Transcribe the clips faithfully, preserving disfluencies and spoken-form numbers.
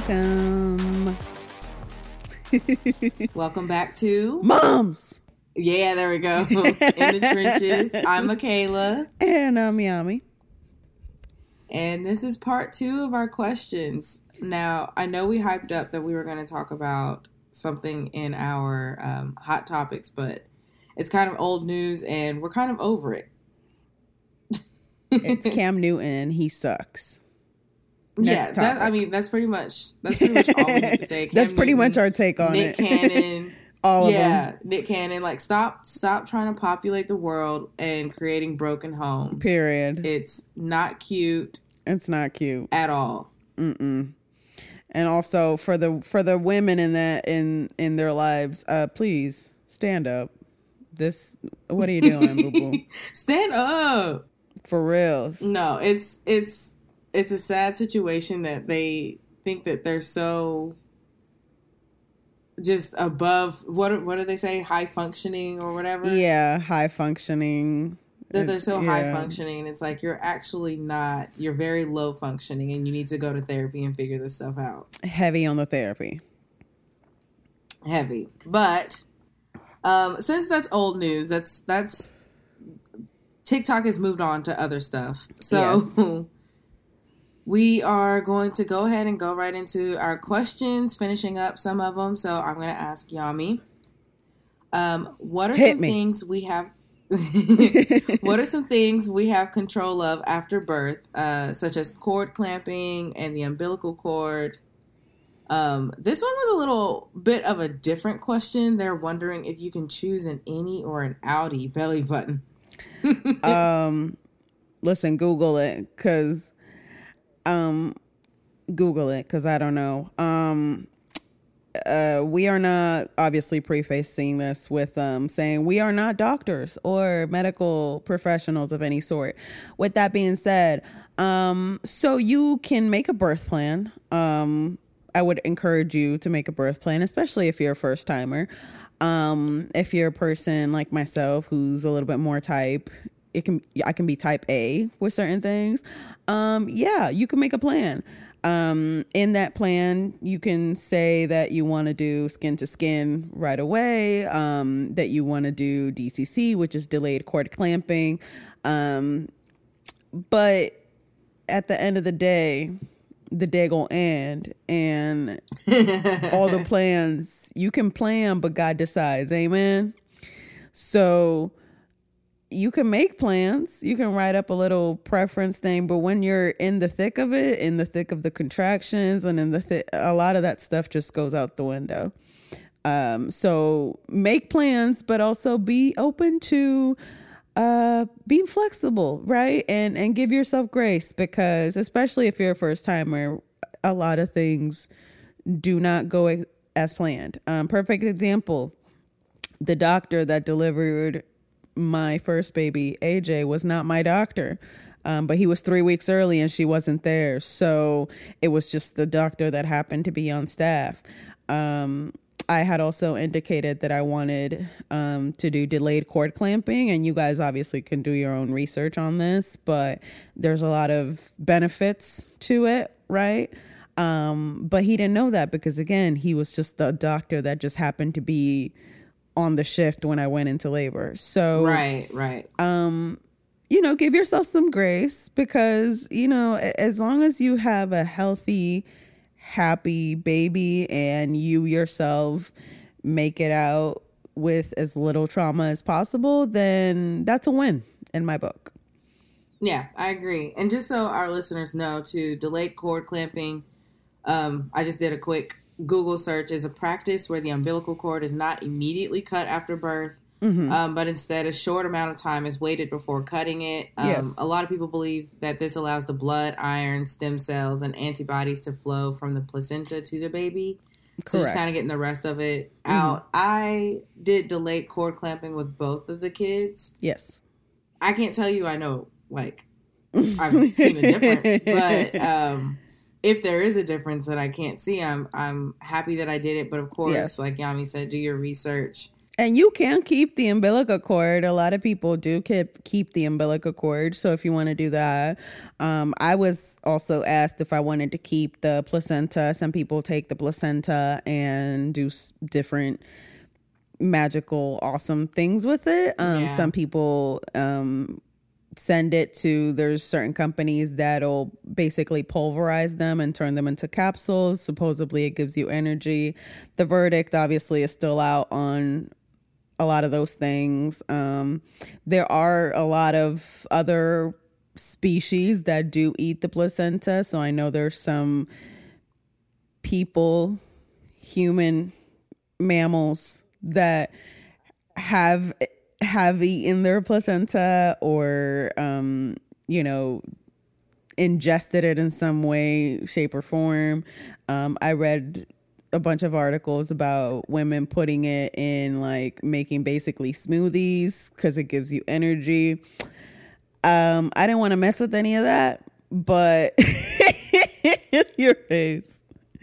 welcome. Welcome back to Moms. Yeah, there we go. In the trenches. I'm Michaela. And I'm Yami. And this is part two of our questions. Now, I know we hyped up that we were going to talk about something in our um, hot topics, but it's kind of old news and we're kind of over it. It's Cam Newton. He sucks. Next yeah, that, I mean, that's pretty much that's pretty much all we need to say. Cam that's pretty Newton, much our take on Nick it. Nick Cannon. All of yeah, them. Nick Cannon. Like, stop, stop trying to populate the world and creating broken homes. Period. It's not cute. It's not cute at all. Mm-mm. And also for the for the women in that in in their lives, uh, please stand up. This, what are you doing, boo boo? Stand up. For real. No, it's it's it's a sad situation that they think that they're so just above, what what do they say, high functioning or whatever? Yeah, high functioning. That they're so yeah. high functioning. It's like, you're actually not. You're very low functioning and you need to go to therapy and figure this stuff out. Heavy on the therapy. Heavy. But um, since that's old news, that's that's TikTok has moved on to other stuff. So yes. We are going to go ahead and go right into our questions, finishing up some of them. So I'm going to ask Yami, um, what are Hit some me. things we have what are some things we have control of after birth, uh, such as cord clamping and the umbilical cord? Um, this one was a little bit of a different question. They're wondering if you can choose an innie or an outie belly button. um, listen, Google it, because um, Google it, because I don't know. Um, Uh, we are not obviously prefacing this with um, saying we are not doctors or medical professionals of any sort. With that being said, um, so you can make a birth plan. Um, I would encourage you to make a birth plan, especially if you're a first timer. Um, if you're a person like myself who's a little bit more type, it can I can be type A with certain things. Um, yeah, you can make a plan. Um, in that plan, you can say that you want to do skin to skin right away, um, that you want to do D C C, which is delayed cord clamping. Um, but at the end of the day, the day gonna end, and all the plans, you can plan, but God decides. Amen. So you can make plans, you can write up a little preference thing, but when you're in the thick of it, in the thick of the contractions and in the thi- a lot of that stuff just goes out the window. Um, so make plans, but also be open to uh, being flexible, right? And, and give yourself grace, because especially if you're a first timer, a lot of things do not go as planned. Um, perfect example, the doctor that delivered my first baby, A J, was not my doctor, um, but he was three weeks early and she wasn't there. So it was just the doctor that happened to be on staff. Um, I had also indicated that I wanted um, to do delayed cord clamping, and you guys obviously can do your own research on this, but there's a lot of benefits to it, right? Um, but he didn't know that because, again, he was just the doctor that just happened to be on the shift when I went into labor. So, right, right. Um, you know, give yourself some grace, because, you know, as long as you have a healthy, happy baby and you yourself make it out with as little trauma as possible, then that's a win in my book. Yeah, I agree. And just so our listeners know, too, delayed cord clamping, um, I just did a quick Google search, is a practice where the umbilical cord is not immediately cut after birth, mm-hmm. um, but instead a short amount of time is waited before cutting it. Um, yes. A lot of people believe that this allows the blood, iron, stem cells, and antibodies to flow from the placenta to the baby. Correct. So just kind of getting the rest of it mm-hmm. out. I did delayed cord clamping with both of the kids. Yes. I can't tell you I know, like, I've seen a difference, but um, if there is a difference that I can't see, I'm I'm happy that I did it. But of course, yes. like Yami said, do your research. And you can keep the umbilical cord. A lot of people do keep keep the umbilical cord. So if you want to do that, um, I was also asked if I wanted to keep the placenta. Some people take the placenta and do s- different magical, awesome things with it. Um, Yeah. Some people um, send it to, there's certain companies that'll basically pulverize them and turn them into capsules. Supposedly it gives you energy. The verdict obviously is still out on a lot of those things. Um, there are a lot of other species that do eat the placenta. So I know there's some people, human mammals that have have eaten their placenta or um, you know, ingested it in some way, shape, or form. Um, I read a bunch of articles about women putting it in, like, making basically smoothies because it gives you energy. Um, I didn't want to mess with any of that, but your face.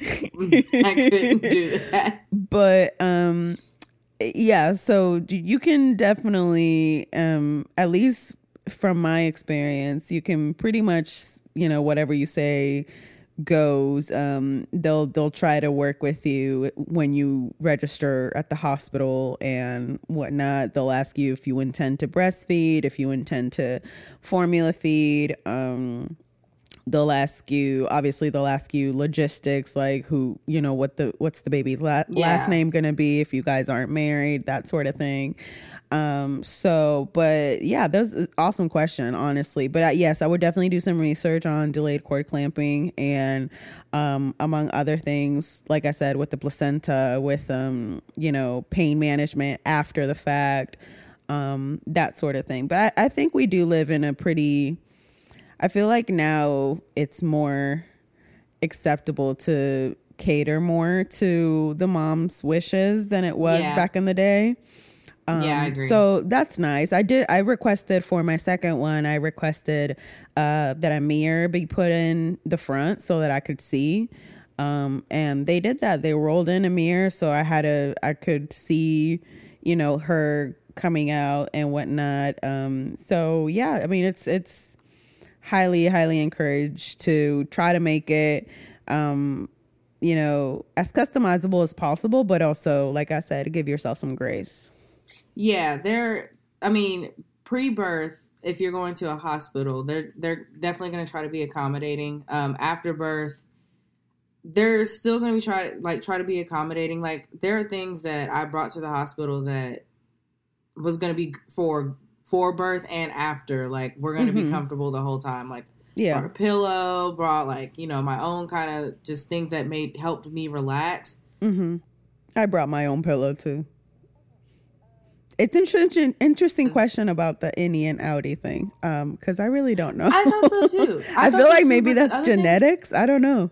I couldn't do that. But um, yeah, so you can definitely, um, at least from my experience, you can pretty much, you know, whatever you say goes. Um, they'll they'll try to work with you when you register at the hospital and whatnot. They'll ask you if you intend to breastfeed, if you intend to formula feed. Um, they'll ask you, obviously they'll ask you logistics, like who, you know, what the what's the baby's la- Yeah. last name gonna be if you guys aren't married, that sort of thing. Um, so, but yeah, that's an awesome question, honestly. But uh, yes, I would definitely do some research on delayed cord clamping and, um, among other things, like I said, with the placenta, with, um, you know, pain management after the fact, um, that sort of thing. But I, I think we do live in a pretty, I feel like now it's more acceptable to cater more to the mom's wishes than it was Yeah. back in the day. Um, Yeah, I agree. So that's nice. I did. I requested for my second one. I requested uh, that a mirror be put in the front so that I could see. Um, and they did that. They rolled in a mirror, so I had a. I could see, you know, her coming out and whatnot. Um, so yeah, I mean, it's it's highly highly encouraged to try to make it. Um, you know, as customizable as possible, but also, like I said, give yourself some grace. Yeah, they're. I mean, pre-birth, if you're going to a hospital, they're they're definitely going to try to be accommodating. Um, after birth, they're still going to be try like try to be accommodating. Like there are things that I brought to the hospital that was going to be for for birth and after. Like we're going to Mm-hmm. be comfortable the whole time. Like Yeah. brought a pillow, brought like you know my own kind of just things that made helped me relax. Mm-hmm. I brought my own pillow too. It's interesting. Interesting question about the innie and outie thing, um, because I really don't know. I thought so too. I, I, thought feel so like too, maybe but the that's other thing- genetics. I don't know.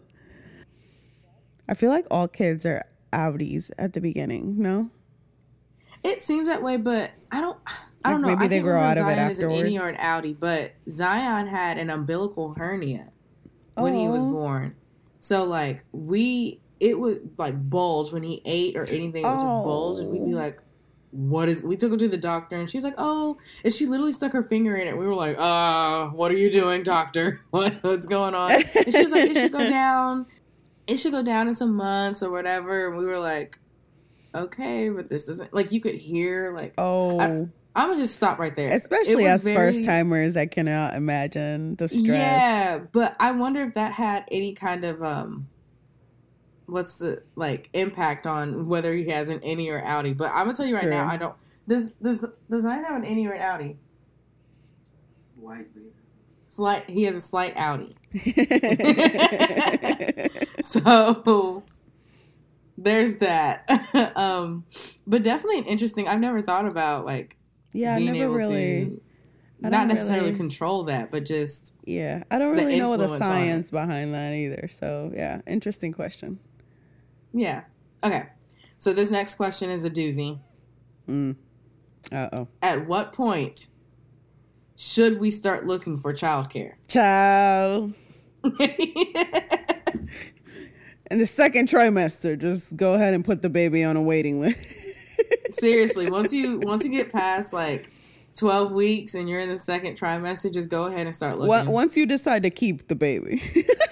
I feel like all kids are outies at the beginning. No, It seems that way, but I don't. I Like don't know. maybe I they can't grow remember out of it Zion is an innie afterwards. or an outie, but Zion had an umbilical hernia when he was Oh. born. So like we, it would like bulge when he ate or anything. It would just bulge, and we'd be Oh. like, "What is?" We took him to the doctor, and she's like, "Oh," and she literally stuck her finger in it. We were like, "Uh, what are you doing, doctor? What what's going on?" And she was like, "It should go down. It should go down in some months or whatever." And we were like, okay, but this doesn't, like, you could hear, like, Oh, I, I'm gonna just stop right there. especially It was as very- first timers, I cannot imagine the stress. Yeah, but I wonder if that had any kind of um, what's the like impact on whether he has an innie or outie. But I'm gonna tell you right True. now, I don't. Does does does Zion have an innie or an outie? Slightly. Slight. He has a slight outie. So there's that. um, but definitely an interesting. I've never thought about like Yeah, I being never able really. to I not don't necessarily really- control that, but just Yeah, I don't the really know the influence on it. science behind that either. So yeah, interesting question. yeah. Okay. So this next question is a doozy. Mm. Uh oh. At what point should we start looking for childcare? Child. In the second trimester, just go ahead and put the baby on a waiting list. Seriously, once you once you get past like twelve weeks and you're in the second trimester, just go ahead and start looking. Once you decide to keep the baby.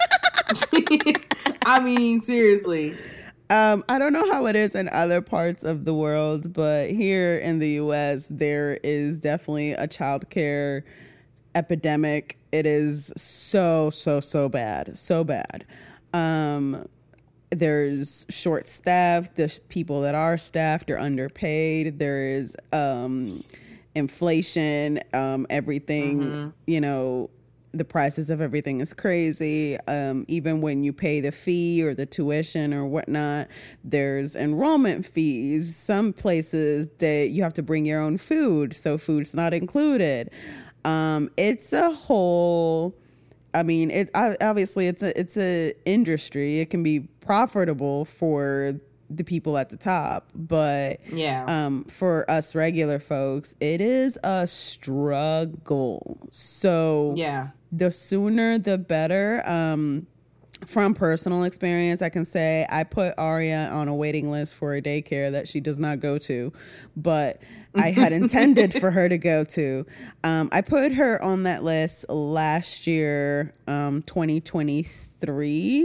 I mean, seriously. Um, I don't know how it is in other parts of the world, but here in the U S, there is definitely a childcare epidemic. It is so, so, so bad. So bad. Um, there's short staff. There's people that are staffed are underpaid. There is um, inflation. Um, everything, mm-hmm. you know, the prices of everything is crazy. Um, even when you pay the fee or the tuition or whatnot, there's enrollment fees. Some places that you have to bring your own food, so food's not included. Um, it's a whole. I mean, it obviously it's a it's a industry. It can be profitable for the people at the top, but yeah, um, for us regular folks, it is a struggle. So yeah. The sooner the better. Um, from personal experience, I can say I put Aria on a waiting list for a daycare that she does not go to, but I had intended for her to go to. Um, I put her on that list last year, um, twenty twenty-three.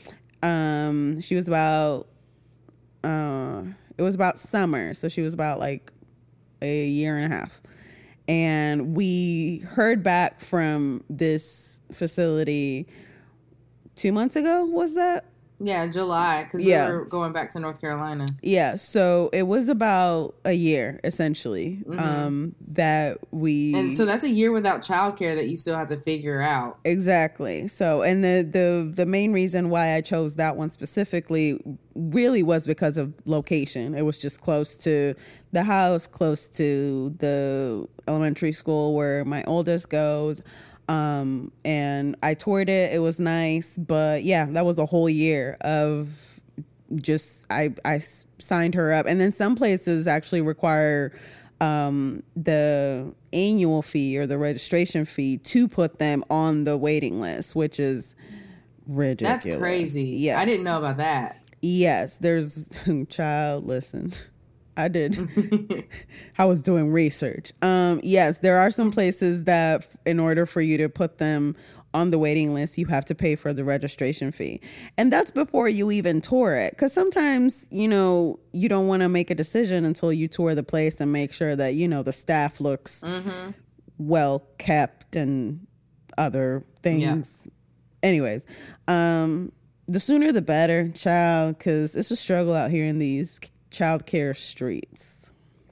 Um, she was about, uh, it was about summer. So she was about like a year and a half. And we heard back from this facility two months ago, was that? Yeah, July, because yeah. we were going back to North Carolina. Yeah, so it was about a year, essentially, mm-hmm. um, that we... And so that's a year without childcare that you still have to figure out. Exactly. So, and the, the, the main reason why I chose that one specifically really was because of location. It was just close to the house, close to the elementary school where my oldest goes. Um, and I toured it. It was nice, but yeah, that was a whole year of just, I, I signed her up. And then some places actually require, um, the annual fee or the registration fee to put them on the waiting list, which is ridiculous. That's crazy. Yes. I didn't know about that. Yes. There's child, listen, I did. I was doing research. Um, yes, there are some places that in order for you to put them on the waiting list, you have to pay for the registration fee. And that's before you even tour it. Because sometimes, you know, you don't want to make a decision until you tour the place and make sure that, you know, the staff looks mm-hmm. well kept and other things. Yeah. Anyways, um, the sooner the better, child, because it's a struggle out here in these childcare streets.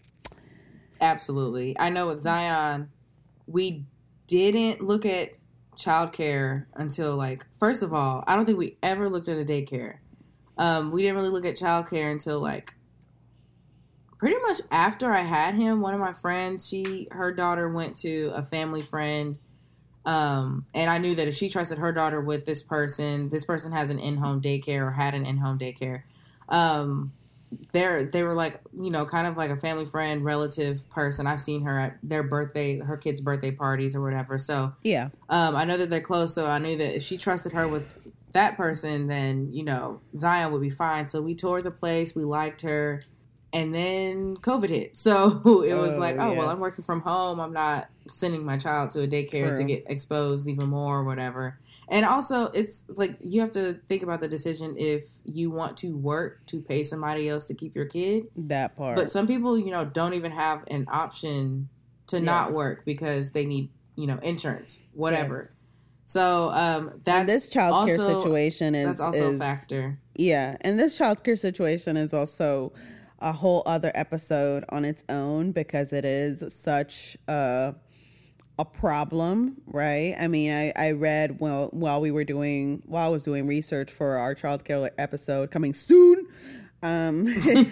Absolutely. I know with Zion, we didn't look at childcare until, like, first of all, I don't think we ever looked at a daycare. Um, we didn't really look at childcare until, like, pretty much after I had him. One of my friends, she, her daughter went to a family friend. Um, and I knew that if she trusted her daughter with this person, this person has an in-home daycare or had an in-home daycare. Um, They're, they were like, you know, kind of like a family friend, relative person. I've seen her at their birthday, her kids' birthday parties or whatever. So, yeah, um, I know that they're close. So I knew that if she trusted her with that person, then, you know, Zion would be fine. So we toured the place. We liked her. And then COVID hit. So it was oh, like, oh, yes. well, I'm working from home. I'm not sending my child to a daycare True. to get exposed even more or whatever. And also, it's like you have to think about the decision if you want to work to pay somebody else to keep your kid. That part. But some people, you know, don't even have an option to yes. not work because they need, you know, insurance, whatever. Yes. So um, that's and this childcare also, situation is that's also is, a factor. Yeah, and this childcare situation is also a whole other episode on its own because it is such a a problem, right? I mean, I, I read well while we were doing while I was doing research for our childcare episode coming soon. Um,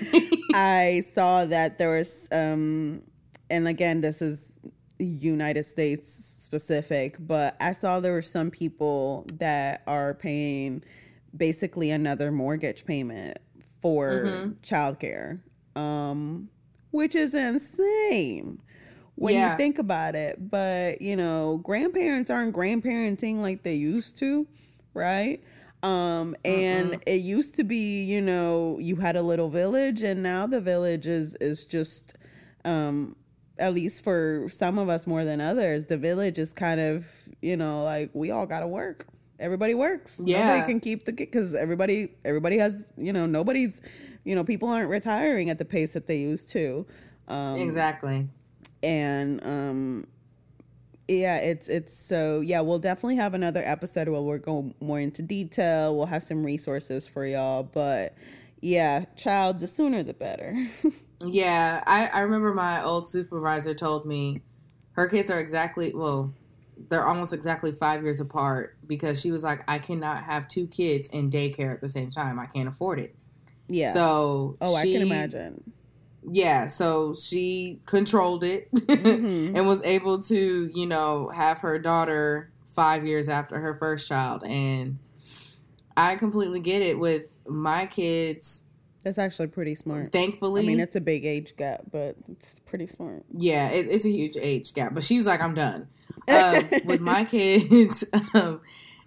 I saw that there was, um, and again, this is United States specific, but I saw there were some people that are paying basically another mortgage payment for mm-hmm. childcare, um, which is insane when yeah. you think about it. But, you know, grandparents aren't grandparenting like they used to, right? Um, and Mm-mm. it used to be, you know, you had a little village, and now the village is, is just, um, at least for some of us more than others, the village is kind of, you know, like we all got to work. Everybody works. Yeah. Nobody can keep the, because everybody, everybody has, you know, nobody's, you know, people aren't retiring at the pace that they used to. Um, exactly. And, um, yeah, it's it's so yeah, we'll definitely have another episode where we'll go more into detail. We'll have some resources for y'all, but yeah, child, the sooner the better. Yeah, I, I remember my old supervisor told me her kids are exactly, well, they're almost exactly five years apart because she was like, I cannot have two kids in daycare at the same time. I can't afford it. Yeah. So oh, she, I can imagine. Yeah, so she controlled it mm-hmm. and was able to, you know, have her daughter five years after her first child. And I completely get it with my kids. That's actually pretty smart. Thankfully. I mean, it's a big age gap, but it's pretty smart. Yeah, it, it's a huge age gap. But she was like, I'm done. Um, with my kids, um,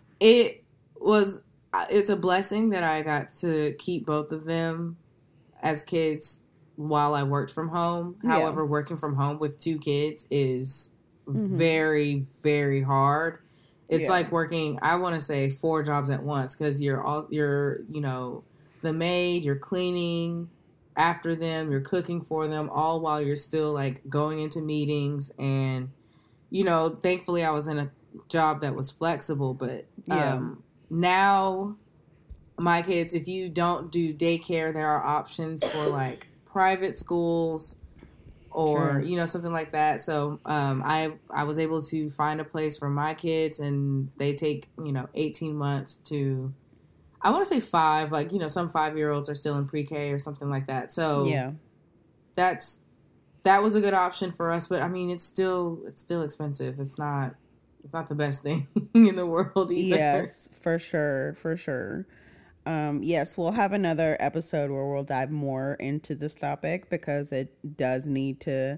it was, it's a blessing that I got to keep both of them as kids while I worked from home. Yeah. However, working from home with two kids is mm-hmm. very, very hard. It's yeah. like working, I want to say, four jobs at once because you're all, you're, you know, the maid, you're cleaning after them, you're cooking for them, all while you're still like going into meetings. And, you know, thankfully I was in a job that was flexible, but yeah. um, now my kids, if you don't do daycare, there are options for like private schools or, True. you know, something like that. So um, I I was able to find a place for my kids, and they take, you know, eighteen months to, I want to say five, like, you know, some five-year-olds are still in pre-K or something like that. So yeah, that's, that was a good option for us. But I mean, it's still, it's still expensive. It's not, it's not the best thing in the world either. Yes, for sure. For sure. Um, yes, we'll have another episode where we'll dive more into this topic because it does need to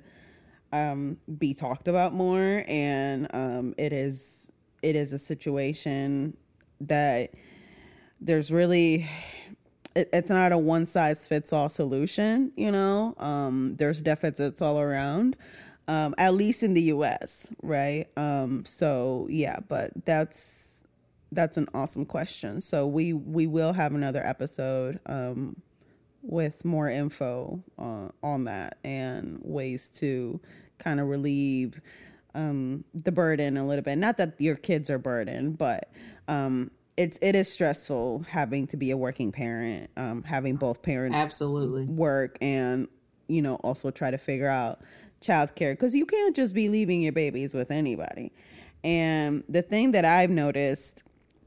um, be talked about more, and um, it is it is a situation that there's really it, it's not a one size fits all solution. You know, um, there's deficits all around, um, at least in the U S, right? Um, so yeah, but that's. That's an awesome question. So we, we will have another episode um, with more info uh, on that and ways to kind of relieve um, the burden a little bit. Not that your kids are burdened, but um, it's it is stressful having to be a working parent, um, having both parents absolutely work and, you know, also try to figure out childcare because you can't just be leaving your babies with anybody. And the thing that I've noticed.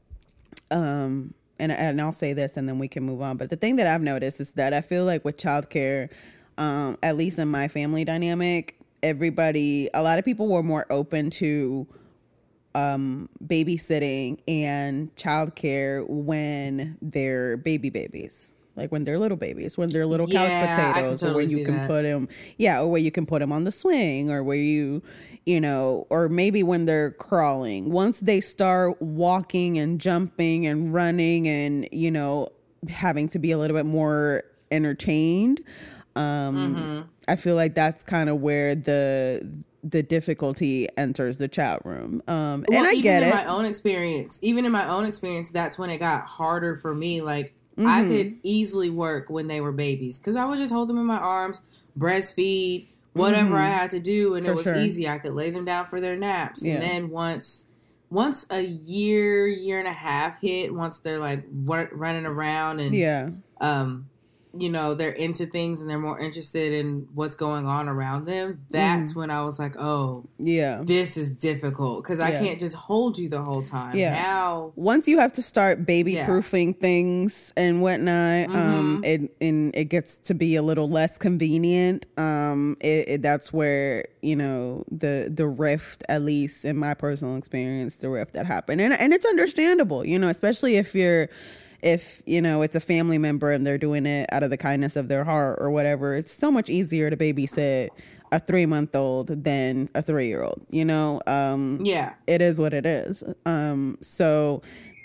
Um, and, and I'll say this and then we can move on. But the thing that I've noticed is that I feel like with childcare, um, at least in my family dynamic, everybody, a lot of people were more open to um, babysitting and childcare when they're baby babies. Like when they're little babies, when they're little yeah, couch potatoes, totally or where you can that. put them, yeah, or where you can put them on the swing, or where you, you know, or maybe when they're crawling. Once they start walking and jumping and running and, you know, having to be a little bit more entertained, um, mm-hmm. I feel like that's kind of where the the difficulty enters the chat room. Um, well, and I even get in it. my own experience, even in my own experience, that's when it got harder for me. Like, mm-hmm. I could easily work when they were babies because I would just hold them in my arms, breastfeed, whatever mm-hmm. I had to do, and for it was sure. easy. I could lay them down for their naps. Yeah. And then once once a year, year and a half hit, once they're like w- running around and, yeah. um, you know, they're into things and they're more interested in what's going on around them, that's mm. when I was like, oh, yeah, this is difficult because I yes. can't just hold you the whole time. Yeah. Now, once you have to start baby proofing yeah. things and whatnot, mm-hmm. um, it, and it gets to be a little less convenient. Um, it, it, that's where, you know, the, the rift, at least in my personal experience, the rift that happened. And, and it's understandable, you know, especially if you're, if, you know, it's a family member and they're doing it out of the kindness of their heart or whatever. It's so much easier to babysit a three month old than a three year old, you know? Um, yeah, it is what it is. Um, so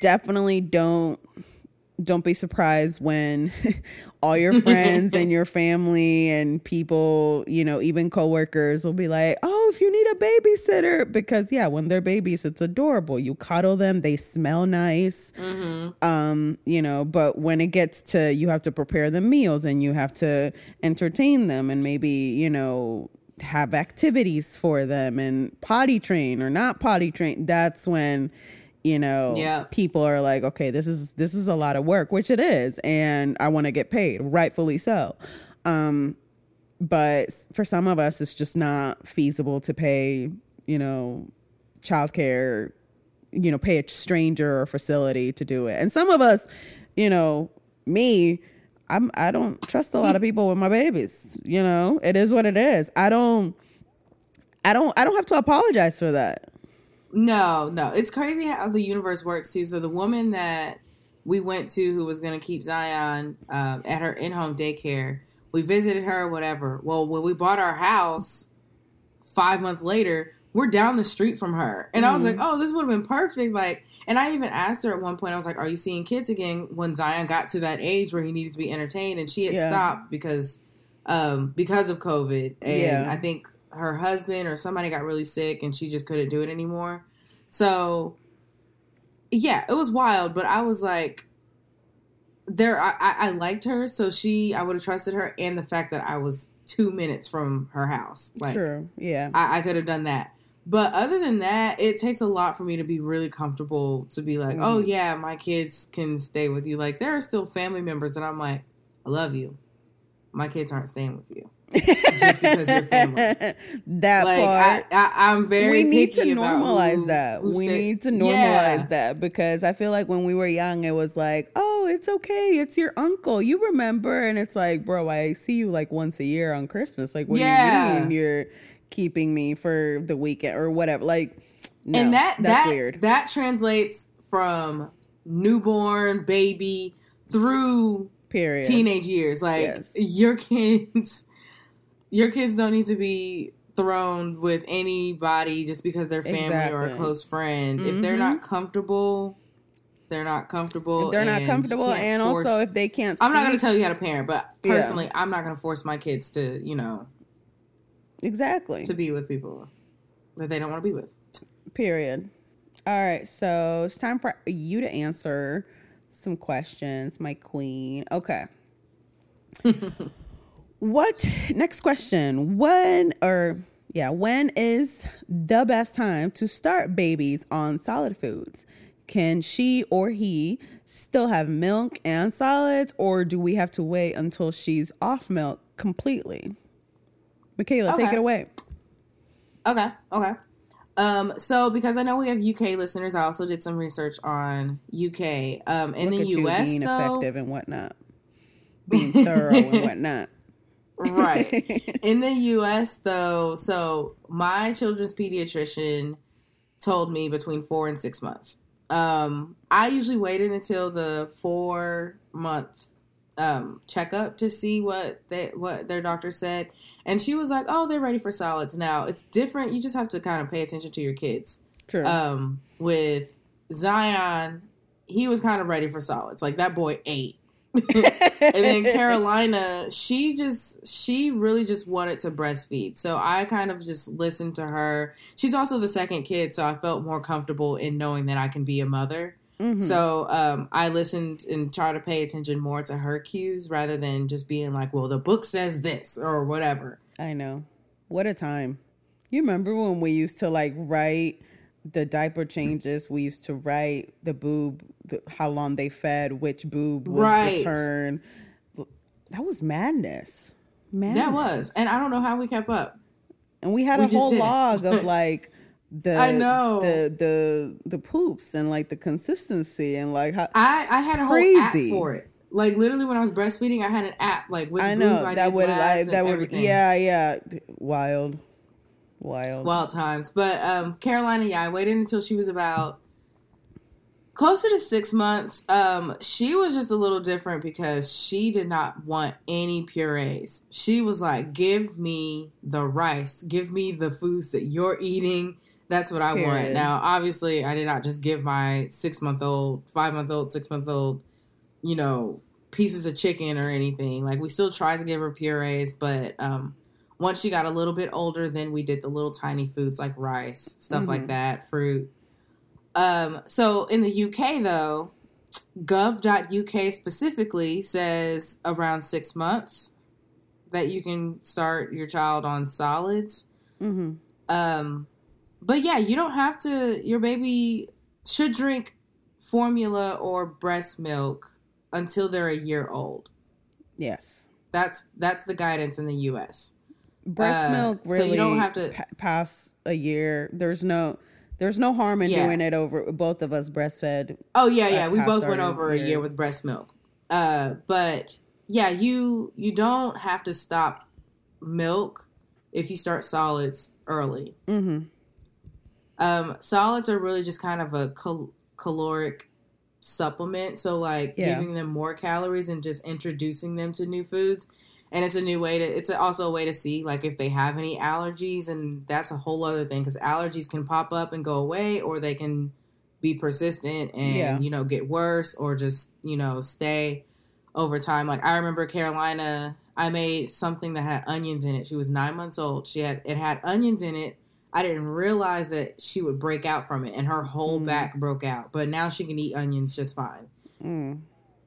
definitely don't don't be surprised when all your friends and your family and people, you know, even coworkers will be like, oh, if you need a babysitter, because yeah, when they're babies, it's adorable. You cuddle them, they smell nice. Mm-hmm. Um, you know, but when it gets to, you have to prepare them meals and you have to entertain them and maybe, you know, have activities for them and potty train or not potty train. That's when, you know, yeah. people are like, okay, this is this is a lot of work, which it is, and I want to get paid, rightfully so. Um, but for some of us, it's just not feasible to pay, you know, childcare, you know, pay a stranger or facility to do it. And some of us, you know, me, I'm I don't trust a lot of people with my babies. You know, it is what it is. I don't, I don't, I don't have to apologize for that. No, no. It's crazy how the universe works, too. So the woman that we went to who was going to keep Zion um, at her in-home daycare, we visited her, whatever. Well, when we bought our house five months later, we're down the street from her. And mm. I was like, oh, this would have been perfect. Like, and I even asked her at one point, I was like, are you seeing kids again? When Zion got to that age where he needed to be entertained. And she had yeah. stopped because, um, because of COVID. And yeah. I think her husband or somebody got really sick and she just couldn't do it anymore. So, yeah, it was wild. But I was like, there, I, I liked her. So she, I would have trusted her. And the fact that I was two minutes from her house. Like, true. Yeah. I, I could have done that. But other than that, it takes a lot for me to be really comfortable to be like, mm. oh, yeah, my kids can stay with you. Like, there are still family members that I'm like, I love you. My kids aren't staying with you. Just because you're family. That like, part. I, I, I'm very we need to picky normalize who, that. who we stay- need to normalize yeah. that because I feel like when we were young, it was like, oh, it's okay. It's your uncle. You remember. And it's like, bro, I see you like once a year on Christmas. Like, what yeah. do you mean you're keeping me for the weekend or whatever? Like, no, and that, that's that, weird. That translates from newborn, baby, through period teenage years. Like, yes. your kids... Your kids don't need to be thrown with anybody just because they're family exactly. or a close friend. Mm-hmm. If they're not comfortable, they're not comfortable. If they're not comfortable, and force, also if they can't speak. I'm not going to tell you how to parent, but personally, yeah. I'm not going to force my kids to, you know. Exactly. To be with people that they don't want to be with. Period. All right, so it's time for you to answer some questions, my queen. Okay. What next question? When or yeah, when is the best time to start babies on solid foods? Can she or he still have milk and solids, or do we have to wait until she's off milk completely? Michaela, okay. Take it away. Okay. Okay. Um, so because I know we have U K listeners, I also did some research on U K. Um, in Look the at U S, you being though, effective and whatnot, being thorough and whatnot. Right. In the U S, though, so my children's pediatrician told me between four and six months. Um, I usually waited until the four month um, checkup to see what they, what their doctor said. And she was like, oh, they're ready for solids. Now, it's different. You just have to kind of pay attention to your kids. True. Um, with Zion, he was kind of ready for solids. Like, that boy ate. And then Carolina, she just, she really just wanted to breastfeed. So I kind of just listened to her. She's also the second kid, so I felt more comfortable in knowing that I can be a mother. Mm-hmm. So um, I listened and tried to pay attention more to her cues rather than just being like, well, the book says this or whatever. I know. What a time. You remember when we used to like write the diaper changes? We used to write the boob, the, how long they fed, which boob was right. the turn. That was madness. Madness. That was. And I don't know how we kept up. And we had we a whole didn't. log of like the I know the the the poops and like the consistency and like how I I had a crazy. whole app for it. Like literally when I was breastfeeding, I had an app like which I know boob I that did would last I, and that would everything. yeah yeah wild. Wild. Wild times. But um, Carolina, yeah, I waited until she was about closer to six months. Um, she was just a little different because she did not want any purees. She was like, give me the rice. Give me the foods that you're eating. That's what I Period. want. Now, obviously, I did not just give my six month old, five month old, six month old, you know, pieces of chicken or anything. Like, we still tried to give her purees, but um, once she got a little bit older, then we did the little tiny foods like rice, stuff mm-hmm. like that, fruit. Um, so in the U K, though, gov dot U K specifically says around six months that you can start your child on solids. Mm-hmm. Um, but yeah, you don't have to, your baby should drink formula or breast milk until they're a year old. Yes. That's, that's the guidance in the U S. Breast uh, milk really so you don't have to pa- pass a year. There's no, There's no harm in yeah. doing it over. Both of us breastfed. Oh yeah, yeah. We both went over year. a year with breast milk. Uh, but yeah, you you don't have to stop milk if you start solids early. Mm-hmm. Um, solids are really just kind of a cal- caloric supplement. So like yeah. giving them more calories and just introducing them to new foods. And it's a new way to, it's also a way to see, like, if they have any allergies, and that's a whole other thing, because allergies can pop up and go away, or they can be persistent and, yeah. you know, get worse, or just, you know, stay over time. Like, I remember Carolina, I made something that had onions in it. She was nine months old. She had, it had onions in it. I didn't realize that she would break out from it, and her whole mm. back broke out. But now she can eat onions just fine. Mm.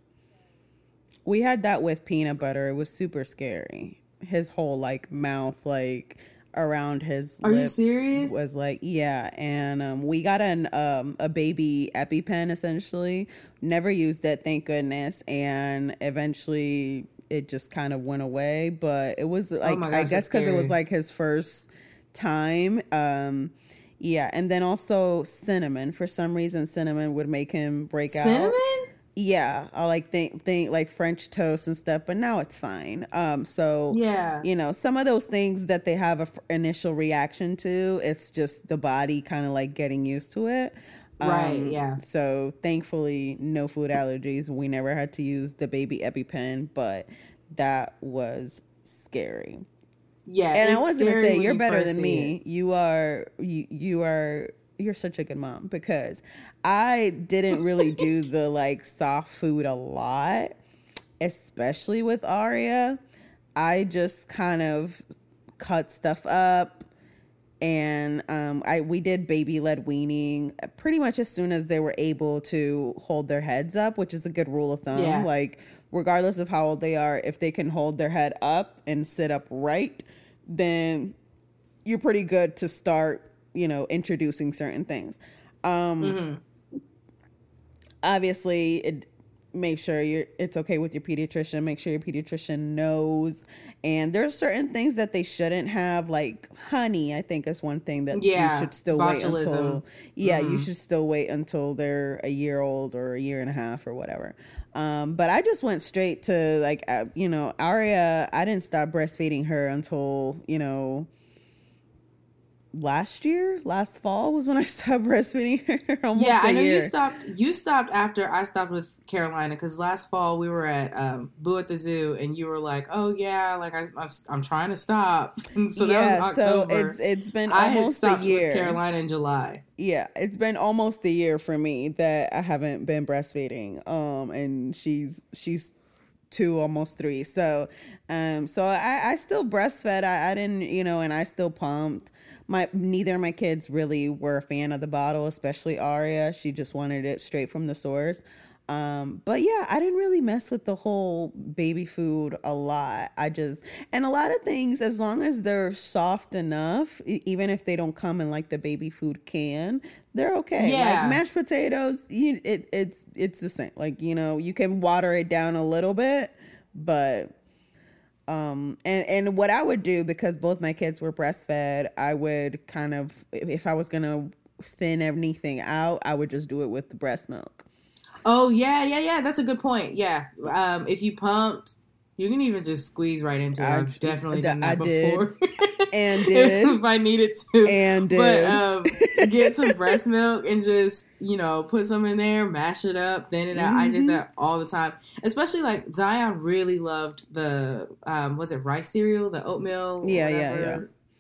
We had that with peanut butter. It was super scary. His whole like mouth, like around his Are lips you serious? Was like, yeah. And um, we got an um, a baby EpiPen essentially. Never used it, thank goodness. And eventually it just kind of went away. But it was like, oh my gosh, I guess because it was like his first time. Um, yeah. And then also cinnamon. For some reason, cinnamon would make him break cinnamon? out. Cinnamon? Yeah, I like think think like French toast and stuff, but now it's fine. Um, so yeah, you know, some of those things that they have a f- initial reaction to, it's just the body kind of like getting used to it. Um, right. Yeah. So thankfully, no food allergies. We never had to use the baby EpiPen, but that was scary. Yeah, and I was gonna say you're better than me. It. You are. You you are. You're such a good mom, because I didn't really do the like soft food a lot, especially with Aria. I just kind of cut stuff up, and um, I we did baby led weaning pretty much as soon as they were able to hold their heads up, which is a good rule of thumb. Yeah. Like regardless of how old they are, if they can hold their head up and sit up right, then you're pretty good to start, you know, introducing certain things. Um, mm-hmm. Obviously, it, make sure you're, it's okay with your pediatrician. Make sure your pediatrician knows. And there's certain things that they shouldn't have, like honey, I think is one thing that yeah, you should still botulism. wait until, yeah, mm-hmm. you should still wait until they're a year old or a year and a half or whatever. Um, but I just went straight to like, uh, you know, Aria, I didn't stop breastfeeding her until, you know, last year, last fall was when I stopped breastfeeding her. Almost yeah, I a know year. you stopped. You stopped after I stopped with Carolina, because last fall we were at um, Boo at the Zoo, and you were like, "Oh yeah, like I, I'm trying to stop." And so yeah, that was October. So it's it's been I almost had stopped a year. With Carolina in July. Yeah, it's been almost a year for me that I haven't been breastfeeding. Um, and she's she's two, almost three. So, um, so I, I still breastfed. I, I didn't, you know, and I still pumped. My neither of my kids really were a fan of the bottle, especially Aria. She just wanted it straight from the source. Um, but yeah, I didn't really mess with the whole baby food a lot. I just, and a lot of things, as long as they're soft enough, e- even if they don't come in like the baby food can, they're okay. Yeah. Like mashed potatoes, you, it, it's, it's the same. Like, you know, you can water it down a little bit, but Um, and, and what I would do, because both my kids were breastfed, I would kind of, if I was going to thin anything out, I would just do it with the breast milk. Oh, yeah, yeah, yeah. That's a good point. Yeah. Um, if you pumped, you can even just squeeze right into it. I've, I've definitely done that I before. Did. And did. If I needed to. And did. But um, get some breast milk and just, you know, put some in there, mash it up, thin it out. Mm-hmm. I did that all the time. Especially like Zion really loved the, um, was it rice cereal, the oatmeal? Yeah, yeah, yeah.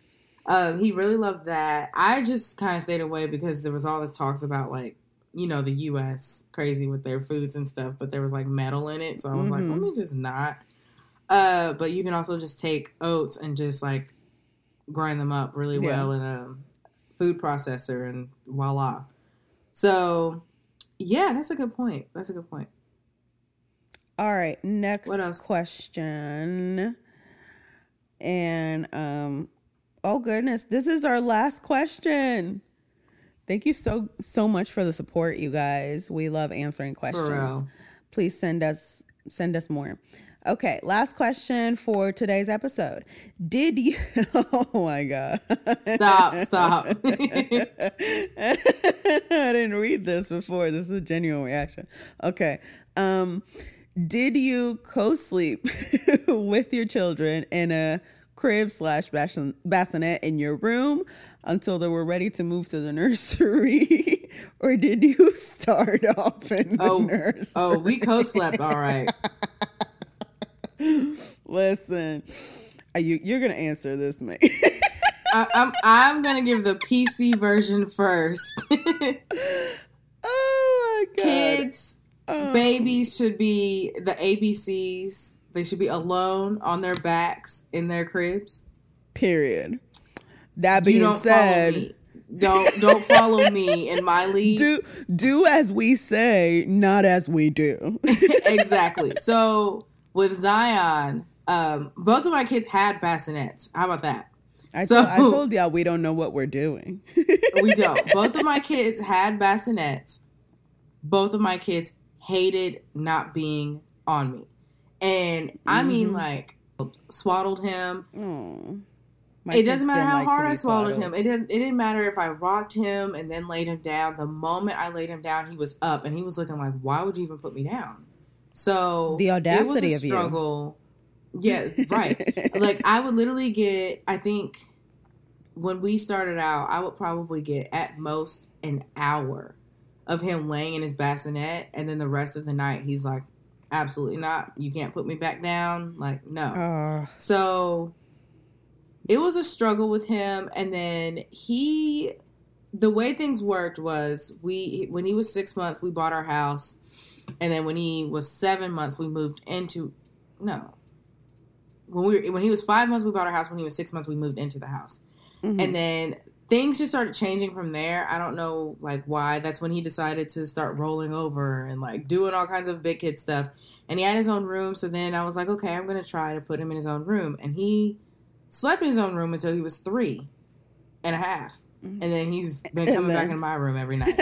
Um, he really loved that. I just kind of stayed away because there was all this talks about like, you know, the U S crazy with their foods and stuff, but there was like metal in it. So I was mm-hmm. like, let me just not. Uh, but you can also just take oats and just like grind them up really well yeah. in a food processor and voila. So yeah, that's a good point. That's a good point. All right. Next what else? question. And, um, oh goodness, this is our last question. Thank you so, so much for the support, you guys. We love answering questions. Please send us, send us more. Okay. Last question for today's episode. Did you, oh my God. Stop, stop. I didn't read this before. This is a genuine reaction. Okay. Um, did you co-sleep with your children in a crib slash bassinet in your room until they were ready to move to the nursery? Or did you start off in the oh, nursery? Oh, we co-slept, all right. Listen, you, you're going to answer this, mate. I, I'm, I'm going to give the P C version first. Oh, my God. Kids, oh. babies should be the A B Cs. They should be alone on their backs in their cribs. Period. That being you don't said, follow me. don't don't follow me in my lead. Do do as we say, not as we do. Exactly. So with Zion, um, both of my kids had bassinets. How about that? I, so, to- I told y'all we don't know what we're doing. We don't. Both of my kids had bassinets. Both of my kids hated not being on me. And I mm-hmm. mean, like, swaddled him. Oh, it doesn't matter how like hard I swallowed swaddled. him. It didn't. It didn't matter if I rocked him and then laid him down. The moment I laid him down, he was up and he was looking like, "Why would you even put me down?" So the audacity it was a of struggle. You. Yeah, right. Like I would literally get. I think when we started out, I would probably get at most an hour of him laying in his bassinet, and then the rest of the night, he's like, absolutely not. You can't put me back down. Like, no. Uh, so it was a struggle with him. And then he, the way things worked was we, when he was six months, we bought our house. And then when he was seven months, we moved into, no. When we were, when he was five months, we bought our house. When he was six months, we moved into the house. Mm-hmm. And then things just started changing from there. I don't know, like, why. That's when he decided to start rolling over and, like, doing all kinds of big kid stuff. And he had his own room. So then I was like, okay, I'm going to try to put him in his own room. And he slept in his own room until he was three and a half. And then he's been coming then... back into my room every night.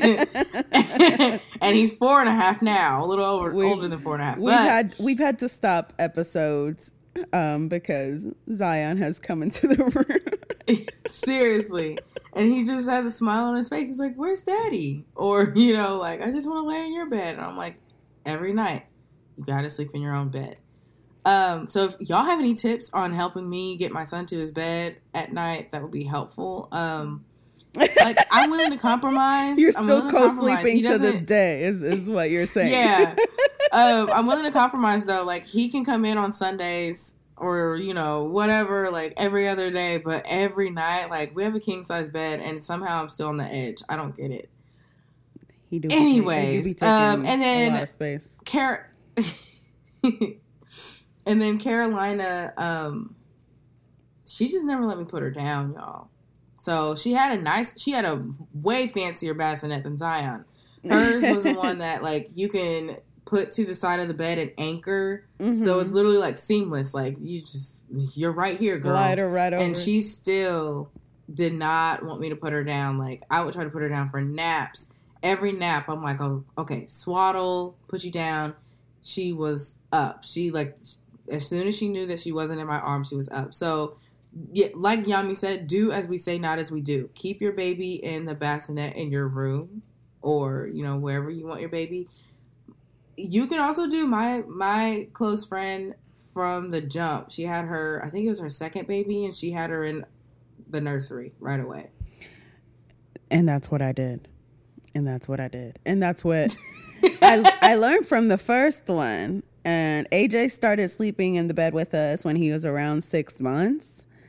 And he's four and a half now, a little over, we, older than four and a half. We've, but... had, we've had to stop episodes um, because Zion has come into the room. Seriously. And he just has a smile on his face. He's like, where's daddy? Or, you know, like, I just want to lay in your bed. And I'm like, every night, you got to sleep in your own bed. Um, so if y'all have any tips on helping me get my son to his bed at night, that would be helpful. Um, like, I'm willing to compromise. You're still co-sleeping to, to this day, is, is what you're saying. Yeah. um, I'm willing to compromise, though. Like, he can come in on Sundays or, you know, whatever, like, every other day. But every night, like, we have a king-size bed, and somehow I'm still on the edge. I don't get it. He do. Anyways, he do um, and then a lot of space. Car- and then Carolina, um, she just never let me put her down, y'all. So she had a nice, she had a way fancier bassinet than Zion. Hers was the one that, like, you can put to the side of the bed and anchor. Mm-hmm. So it's literally, like, seamless. Like, you just, you're right here, girl. Slide her right over. And she still did not want me to put her down. Like, I would try to put her down for naps. Every nap, I'm like, oh, okay, swaddle, put you down. She was up. She, like, as soon as she knew that she wasn't in my arms, she was up. So, yeah, like Yami said, do as we say, not as we do. Keep your baby in the bassinet in your room or, you know, wherever you want your baby. You can also do my my close friend from the jump. She had her, I think it was her second baby, and she had her in the nursery right away. And that's what I did. And that's what I did. And that's what I, I learned from the first one. And A J started sleeping in the bed with us when he was around six months.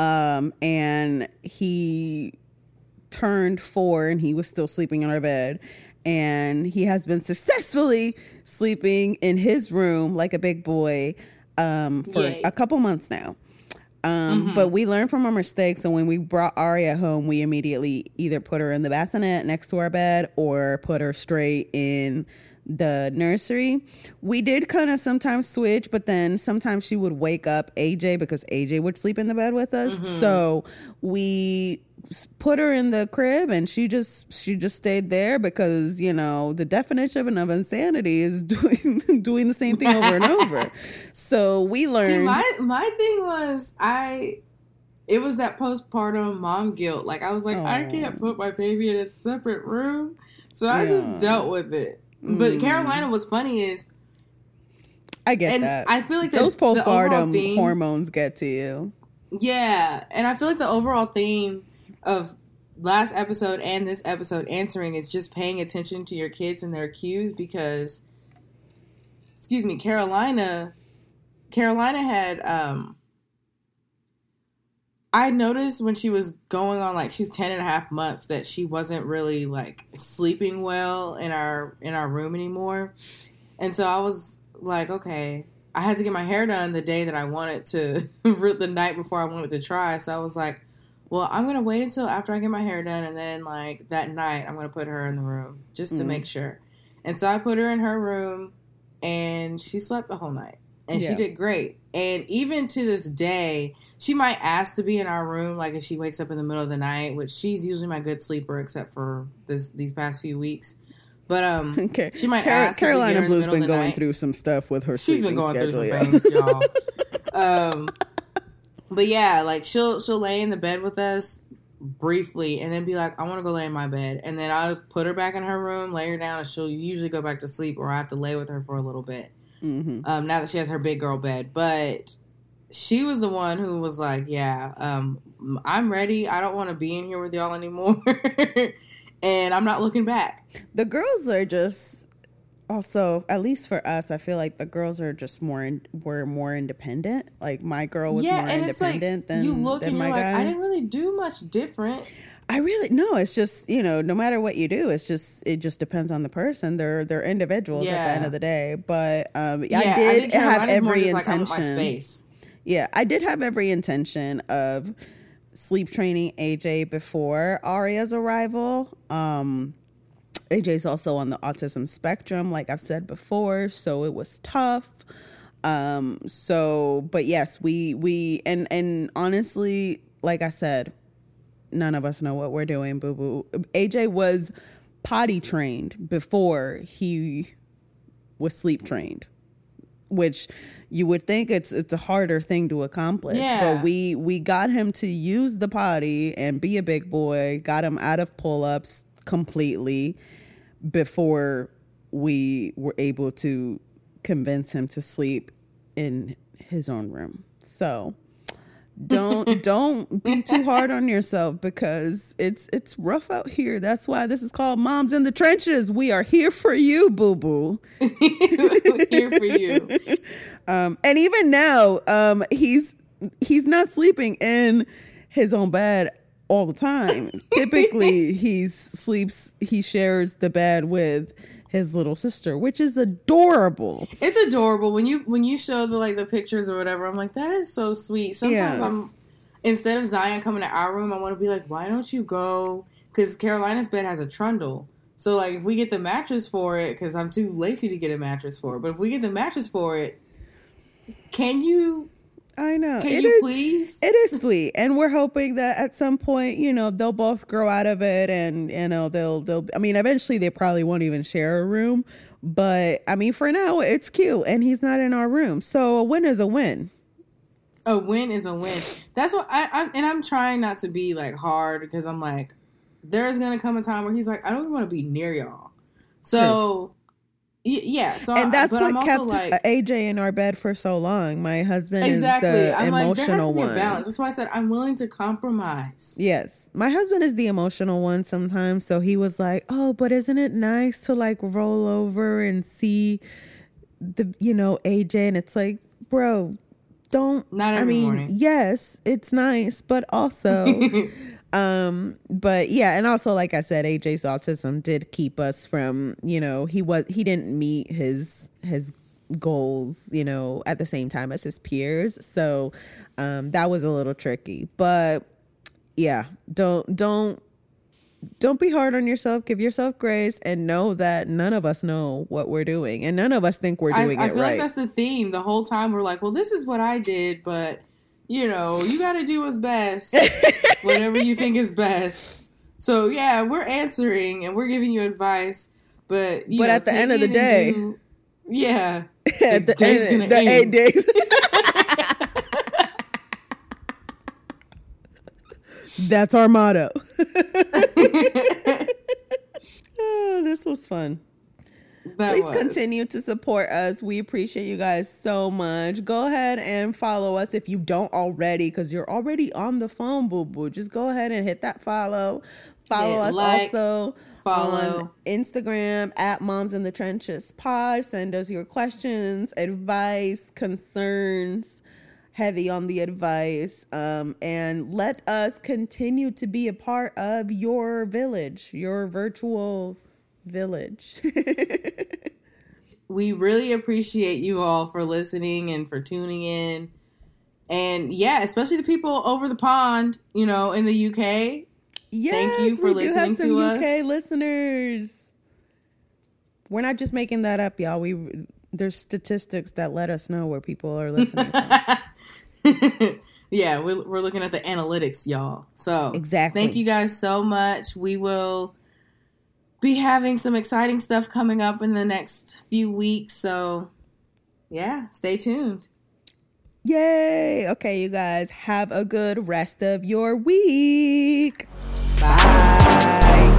Um, and he turned four and he was still sleeping in our bed. And he has been successfully sleeping in his room like a big boy um, for Yay. a couple months now. Um, mm-hmm. But we learned from our mistakes. So when we brought Aria home, we immediately either put her in the bassinet next to our bed or put her straight in the nursery. We did kind of sometimes switch, but then sometimes she would wake up A J because A J would sleep in the bed with us. Mm-hmm. So we put her in the crib and she just she just stayed there because, you know, the definition of insanity is doing doing the same thing over and over. So we learned. See, my my thing was I it was that postpartum mom guilt. Like I was like, oh. I can't put my baby in a separate room. So I yeah. just dealt with it. Mm. But Carolina, what's funny is I get and that. I feel like the, those postpartum theme, hormones get to you. Yeah. And I feel like the overall theme of last episode and this episode answering is just paying attention to your kids and their cues because excuse me, Carolina Carolina had um I noticed when she was going on, like, she was ten and a half months that she wasn't really, like, sleeping well in our in our room anymore. And so I was like, okay, I had to get my hair done the day that I wanted to, the night before I wanted to try. So I was like, well, I'm going to wait until after I get my hair done. And then, like, that night, I'm going to put her in the room just to mm. make sure. And so I put her in her room, and she slept the whole night. And yeah. she did great. And even to this day, she might ask to be in our room, like if she wakes up in the middle of the night, which she's usually my good sleeper, except for this these past few weeks. But um, okay. she might Car- ask. Carolina Blue's been going night. through some stuff with her. She's been going schedule, through some yeah. things, y'all. um, but yeah, like she'll she'll lay in the bed with us briefly, and then be like, "I want to go lay in my bed," and then I'll put her back in her room, lay her down, and she'll usually go back to sleep, or I have to lay with her for a little bit. Mm-hmm. Um, now that she has her big girl bed, but she was the one who was like, yeah, um, I'm ready. I don't want to be in here with y'all anymore. And I'm not looking back. The girls are just also, at least for us, I feel like the girls are just more, in, were more independent. Like my girl was yeah, more and independent it's like, than, you look than and my you're guy. Like, I didn't really do much different. I really no. It's just, you know, no matter what you do, it's just it just depends on the person. They're they're individuals yeah. at the end of the day. But um, yeah, I did I have every intention. Like, I want my space. Yeah, I did have every intention of sleep training A J before Aria's arrival. Um, A J's also on the autism spectrum, like I've said before, so it was tough. Um, so, but yes, we we and and honestly, like I said, none of us know what we're doing, boo boo. A J was potty trained before he was sleep trained, which you would think it's it's a harder thing to accomplish. Yeah. But we we got him to use the potty and be a big boy, got him out of pull-ups completely before we were able to convince him to sleep in his own room. So don't don't be too hard on yourself because it's it's rough out here. That's why this is called Moms in the Trenches. We are here for you, boo boo. Here for you. Um, and even now, um, he's he's not sleeping in his own bed all the time. Typically, he sleeps. He shares the bed with his little sister, which is adorable. It's adorable when you when you show the like the pictures or whatever. I'm like, that is so sweet. Sometimes yes. I'm instead of Zion coming to our room, I want to be like, why don't you go? Because Carolina's bed has a trundle, so like if we get the mattress for it, because I'm too lazy to get a mattress for it, but if we get the mattress for it, can you? I know. Can it you is, please? It is sweet, and we're hoping that at some point, you know, they'll both grow out of it, and you know, they'll they'll. I mean, eventually, they probably won't even share a room, but I mean, for now, it's cute, and he's not in our room, so a win is a win. A win is a win. That's what I. I'm, and I'm trying not to be like hard because I'm like, there's gonna come a time where he's like, I don't even want to be near y'all. So. True. Yeah, so and that's I, what kept like, A J in our bed for so long. My husband exactly. is the I'm emotional like, there has to be one. A balance. That's why I said I'm willing to compromise. Yes, my husband is the emotional one sometimes. So he was like, "Oh, but isn't it nice to like roll over and see the you know A J?" And it's like, bro, don't. Not every I mean, morning. yes, it's nice, but also, um, but yeah, and also, like I said, A J's autism did keep us from, you know, he was he didn't meet his his goals, you know, at the same time as his peers, so um, that was a little tricky. But yeah, don't don't. Don't be hard on yourself. Give yourself grace and know that none of us know what we're doing. And none of us think we're doing I, I it feel right. like that's the theme. The whole time we're like, well, this is what I did, but, you know, you got to do what's best. Whatever you think is best. So, yeah, we're answering and we're giving you advice. But, you but know, at the end of the day. Do, yeah. At the, the day's end, gonna the end. eight days. That's our motto. Oh, this was fun. That Please was. continue to support us. We appreciate you guys so much. Go ahead and follow us if you don't already, because you're already on the phone, boo boo. Just go ahead and hit that follow. Follow Hit us like, also follow. on Instagram at Moms in the Trenches Pod. Send us your questions, advice, concerns. Heavy on the advice, um, and let us continue to be a part of your village, your virtual village. We really appreciate you all for listening and for tuning in. And yeah, especially the people over the pond, you know, in the U K. Yes, thank you for we listening do have some to U us. U K listeners. We're not just making that up, y'all. We there's statistics that let us know where people are listening from. Yeah, we're, we're looking at the analytics, y'all. So exactly. Thank you guys so much. We will be having some exciting stuff coming up in the next few weeks. So yeah, stay tuned. Yay. Okay, you guys, have a good rest of your week. Bye. Bye.